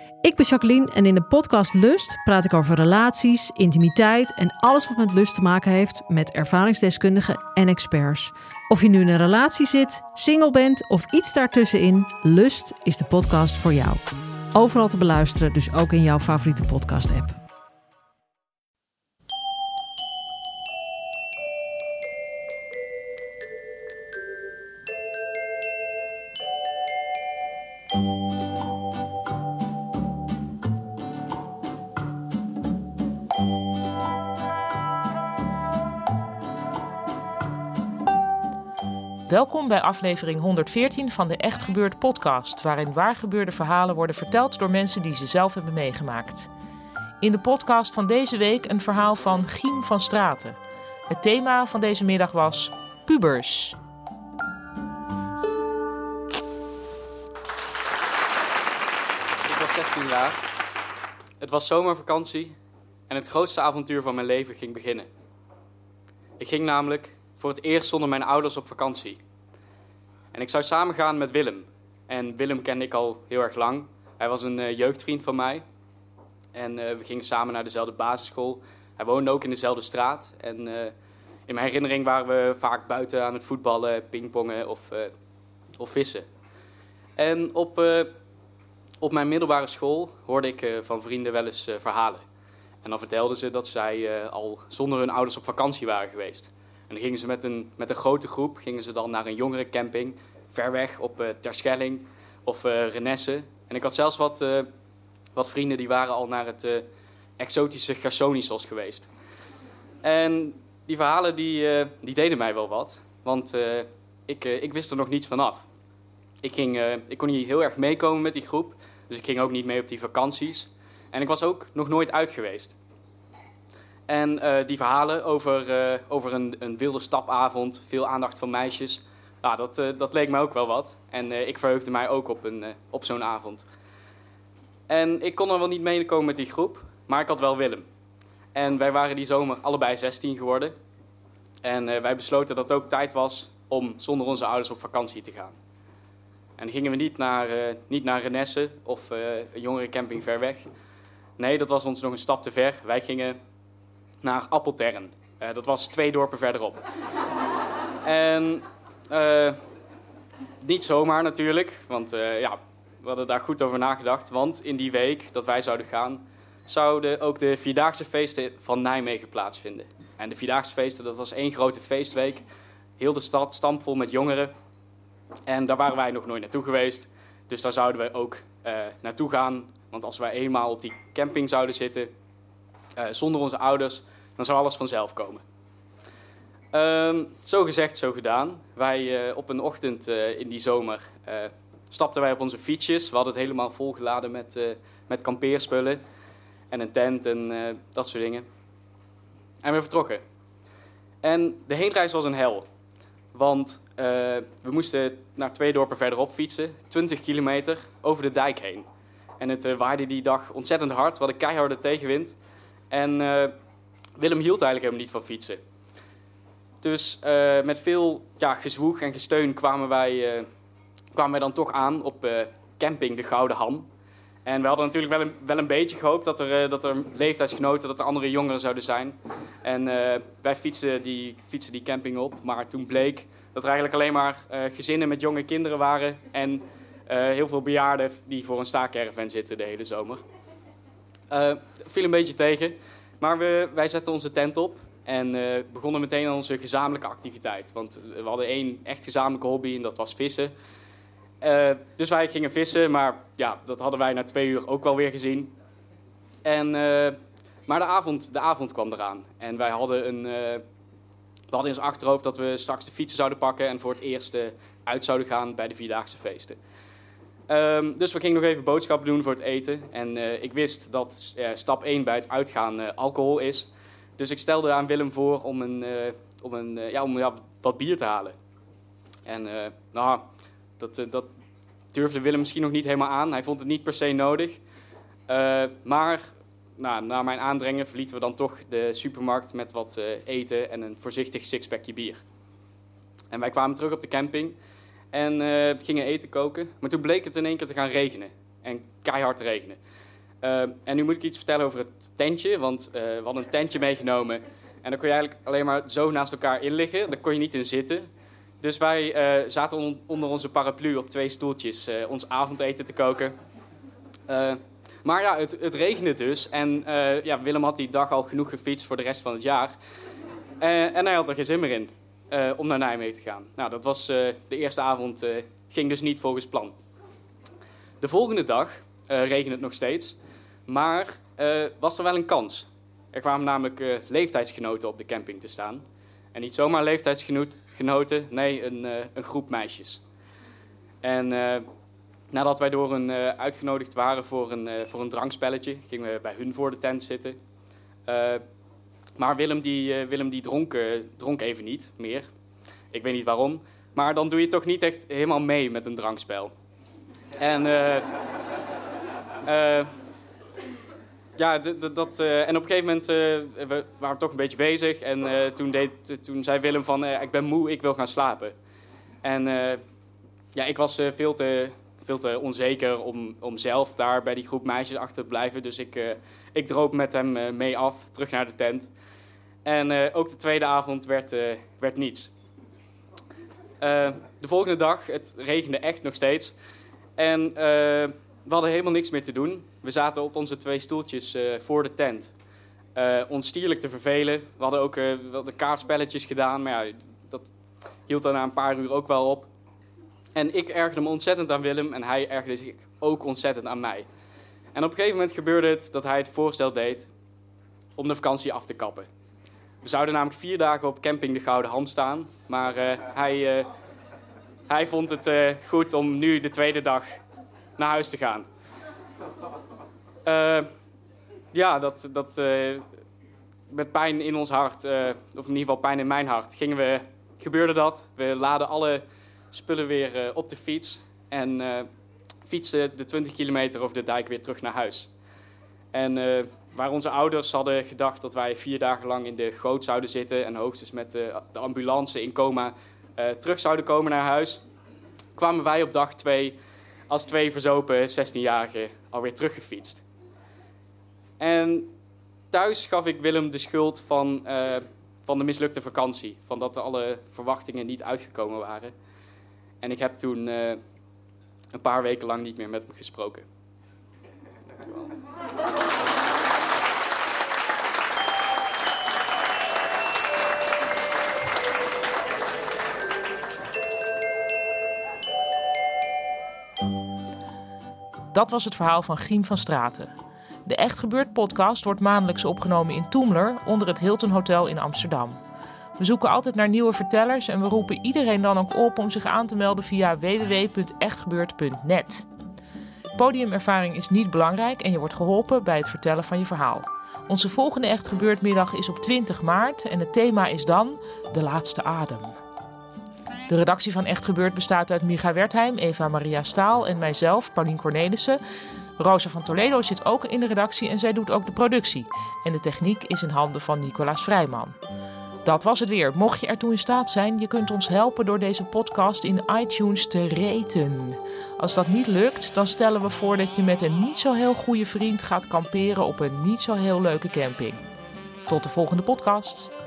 Ik ben Jacqueline en in de podcast Lust praat ik over relaties, intimiteit en alles wat met lust te maken heeft met ervaringsdeskundigen en experts. Of je nu in een relatie zit, single bent of iets daartussenin, Lust is de podcast voor jou. Overal te beluisteren, dus ook in jouw favoriete podcast-app. Welkom bij aflevering 114 van de Echt Gebeurd podcast, waarin waargebeurde verhalen worden verteld door mensen die ze zelf hebben meegemaakt. In de podcast van deze week een verhaal van Giem van Straten. Het thema van deze middag was pubers. Ik was 16 jaar. Het was zomervakantie en het grootste avontuur van mijn leven ging beginnen. Ik ging namelijk voor het eerst zonder mijn ouders op vakantie. En ik zou samen gaan met Willem. En Willem kende ik al heel erg lang. Hij was een jeugdvriend van mij. En we gingen samen naar dezelfde basisschool. Hij woonde ook in dezelfde straat. En in mijn herinnering waren we vaak buiten aan het voetballen, pingpongen of vissen. En op mijn middelbare school hoorde ik van vrienden wel eens verhalen. En dan vertelden ze dat zij al zonder hun ouders op vakantie waren geweest. En dan gingen ze met een grote groep gingen ze dan naar een jongerencamping, ver weg op Terschelling of Renesse. En ik had zelfs wat vrienden die waren al naar het exotische Gersonisos geweest. En die verhalen die deden mij wel wat, want ik wist er nog niets vanaf. Ik kon niet heel erg meekomen met die groep, dus ik ging ook niet mee op die vakanties. En ik was ook nog nooit uit geweest. En die verhalen over een wilde stapavond, veel aandacht van meisjes, nou, dat leek mij ook wel wat. En ik verheugde mij ook op zo'n avond. En ik kon er wel niet meekomen met die groep, maar ik had wel Willem. En wij waren die zomer allebei 16 geworden. En wij besloten dat het ook tijd was om zonder onze ouders op vakantie te gaan. En dan gingen we niet naar Renesse of een jongerencamping ver weg. Nee, dat was ons nog een stap te ver. Wij gingen naar Appeltern. Dat was 2 dorpen verderop. En niet zomaar natuurlijk, want we hadden daar goed over nagedacht. Want in die week dat wij zouden gaan, zouden ook de Vierdaagse feesten van Nijmegen plaatsvinden. En de Vierdaagse feesten, dat was 1 grote feestweek. Heel de stad stampvol met jongeren. En daar waren wij nog nooit naartoe geweest. Dus daar zouden we ook naartoe gaan. Want als wij eenmaal op die camping zouden zitten, zonder onze ouders, dan zou alles vanzelf komen. Zo gezegd, zo gedaan. Wij op een ochtend in die zomer stapten wij op onze fietsjes. We hadden het helemaal volgeladen met kampeerspullen en een tent en dat soort dingen. En we vertrokken. En de heenreis was een hel. Want we moesten naar 2 dorpen verderop fietsen, 20 kilometer over de dijk heen. En het waaide die dag ontzettend hard, we hadden keiharde tegenwind. En Willem hield eigenlijk helemaal niet van fietsen. Dus met veel gezwoeg en gesteun kwamen wij dan toch aan op camping De Gouden Ham. En we hadden natuurlijk wel een beetje gehoopt dat er leeftijdsgenoten, dat er andere jongeren zouden zijn. En wij fietsten die camping op, maar toen bleek dat er eigenlijk alleen maar gezinnen met jonge kinderen waren. En heel veel bejaarden die voor een staakerven zitten de hele zomer. Viel een beetje tegen. Maar wij zetten onze tent op en begonnen meteen aan onze gezamenlijke activiteit. Want we hadden 1 echt gezamenlijke hobby en dat was vissen. Dus wij gingen vissen, maar ja, dat hadden wij na 2 uur ook wel weer gezien. Maar de avond kwam eraan. En wij hadden in ons achterhoofd dat we straks de fietsen zouden pakken en voor het eerst uit zouden gaan bij de Vierdaagse feesten. Dus we gingen nog even boodschappen doen voor het eten. En ik wist dat stap 1 bij het uitgaan alcohol is. Dus ik stelde aan Willem voor om wat bier te halen. En dat durfde Willem misschien nog niet helemaal aan. Hij vond het niet per se nodig. Maar na mijn aandringen verlieten we dan toch de supermarkt met wat eten en een voorzichtig sixpackje bier. En wij kwamen terug op de camping en gingen eten koken. Maar toen bleek het in één keer te gaan regenen. en keihard regenen. En nu moet ik iets vertellen over het tentje, want we hadden een tentje meegenomen. En daar kon je eigenlijk alleen maar zo naast elkaar in liggen. Daar kon je niet in zitten. Dus wij zaten onder onze paraplu op 2 stoeltjes ons avondeten te koken. Maar ja, het regende dus. En Willem had die dag al genoeg gefietst voor de rest van het jaar. En hij had er geen zin meer in om naar Nijmegen te gaan. Nou, dat was de eerste avond, ging dus niet volgens plan. De volgende dag regende het nog steeds. Maar was er wel een kans. Er kwamen namelijk leeftijdsgenoten op de camping te staan. En niet zomaar leeftijdsgenoten, nee, een groep meisjes. En nadat wij door een uitgenodigd waren voor een drankspelletje, gingen we bij hun voor de tent zitten. Maar Willem die dronk even niet meer. Ik weet niet waarom. Maar dan doe je toch niet echt helemaal mee met een drankspel. En en op een gegeven moment we waren toch een beetje bezig. En toen zei Willem van, ik ben moe, ik wil gaan slapen. En ik was veel te onzeker om zelf daar bij die groep meisjes achter te blijven. Dus ik droop met hem mee af, terug naar de tent. En ook de tweede avond werd niets. De volgende dag, het regende echt nog steeds. En we hadden helemaal niks meer te doen. We zaten op onze 2 stoeltjes voor de tent. Ons stierlijk te vervelen. We hadden ook kaartspelletjes gedaan. Maar ja, dat hield dan na een paar uur ook wel op. En ik ergerde me ontzettend aan Willem. En hij ergerde zich ook ontzettend aan mij. En op een gegeven moment gebeurde het dat hij het voorstel deed om de vakantie af te kappen. We zouden namelijk 4 dagen op camping de Gouden Ham staan. Maar hij vond het goed om nu de tweede dag naar huis te gaan. Met pijn in ons hart, of in ieder geval pijn in mijn hart, gebeurde dat. We laden alle spullen weer op de fiets en fietsten de 20 kilometer over de dijk weer terug naar huis. En waar onze ouders hadden gedacht dat wij 4 dagen lang in de goot zouden zitten en hoogstens met de ambulance in coma terug zouden komen naar huis, kwamen wij op dag 2 als 2 verzopen 16-jarigen alweer teruggefietst. En thuis gaf ik Willem de schuld van de mislukte vakantie. Van dat alle verwachtingen niet uitgekomen waren. En ik heb toen een paar weken lang niet meer met hem gesproken. Dankjewel. Dat was het verhaal van Giem van Straten. De Echt Gebeurd podcast wordt maandelijks opgenomen in Toemler onder het Hilton Hotel in Amsterdam. We zoeken altijd naar nieuwe vertellers en we roepen iedereen dan ook op om zich aan te melden via www.echtgebeurd.net. Podiumervaring is niet belangrijk en je wordt geholpen bij het vertellen van je verhaal. Onze volgende Echt Gebeurd middag is op 20 maart en het thema is dan De Laatste Adem. De redactie van Echt Gebeurd bestaat uit Micha Wertheim, Eva Maria Staal en mijzelf, Paulien Cornelissen. Rosa van Toledo zit ook in de redactie en zij doet ook de productie. En de techniek is in handen van Nicolaas Vrijman. Dat was het weer. Mocht je ertoe in staat zijn, je kunt ons helpen door deze podcast in iTunes te raten. Als dat niet lukt, dan stellen we voor dat je met een niet zo heel goede vriend gaat kamperen op een niet zo heel leuke camping. Tot de volgende podcast.